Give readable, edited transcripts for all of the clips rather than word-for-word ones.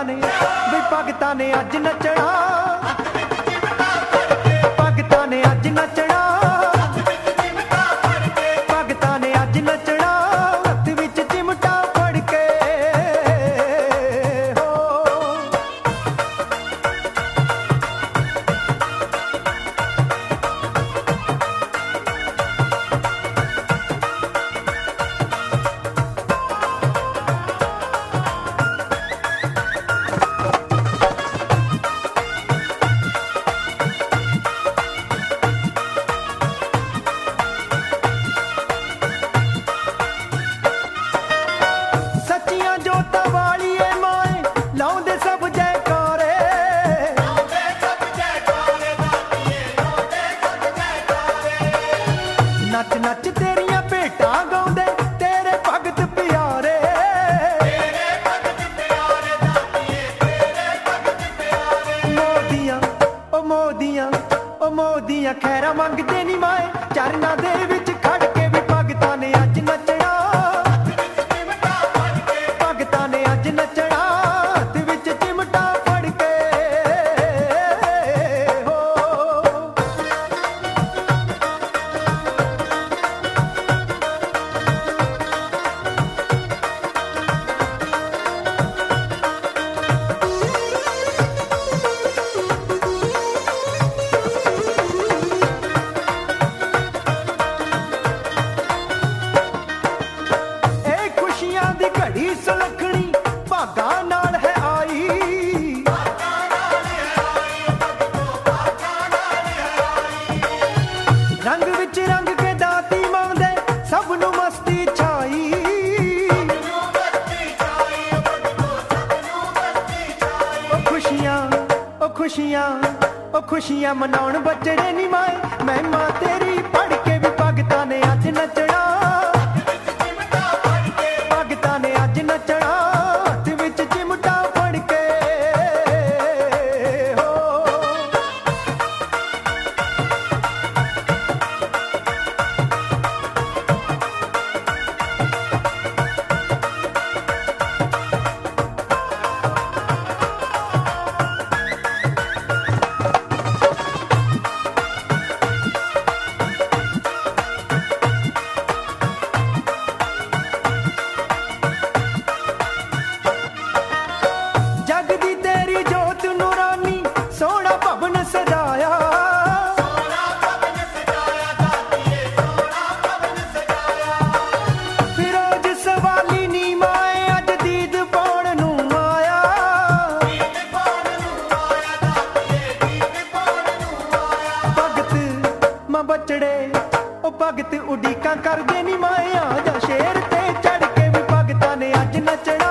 ने वे भगतां ने अज नचना, भगतां ने अज नचना, भगतां ने अज नचना, हत्थ विच चिमटा फड़ के हो। नच नच तेरियां भेटां गाउंदे तेरे भगत प्यारे, मोदियां ओ मोदियां ओ मोदियां खैरा मंगदे नी माए, चरनां दे विच खड़ के भी भगतां ने अज नचना, भगतां ने अज नचना, हत्थ विच चिमटा फड़ के हो। दी घड़ी सुलखनी भागां नाल है आई, रंग विच रंग के दाती मांगदे सब नूं मस्ती छाई, ओ खुशियां ओ खुशियां ओ खुशियां मनाउण बचड़े नी माए, महिमा तेरी पढ़ के भी भगतां ने अज नचना, नचना, हत्थ विच चिमटा फड़ के हो। जगदी तेरी जोत नूरानी सोना भवन सजाया, फिरोज सवाली नी माए अज दीद पाउण नूं आया, भगत मां बचड़े ओ भगत उडीकां करदे नी माए, आ जा शेर ते चढ़ के भी भगतां ने अज नचना,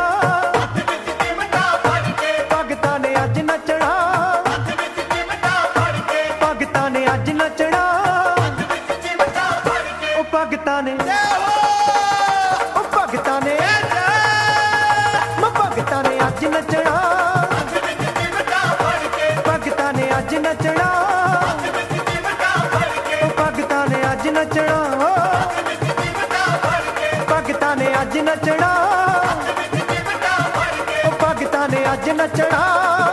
भगतां ने अज नचना, भगतां ने अज नचना, ओ भगतां ने ओ भगतां ने भगतां ने अज नचना, भगतां ने अज नचना, ओ भगतां ने अज नचना, भगतां ने अज नचना, ओ भगतां ने अज नचना।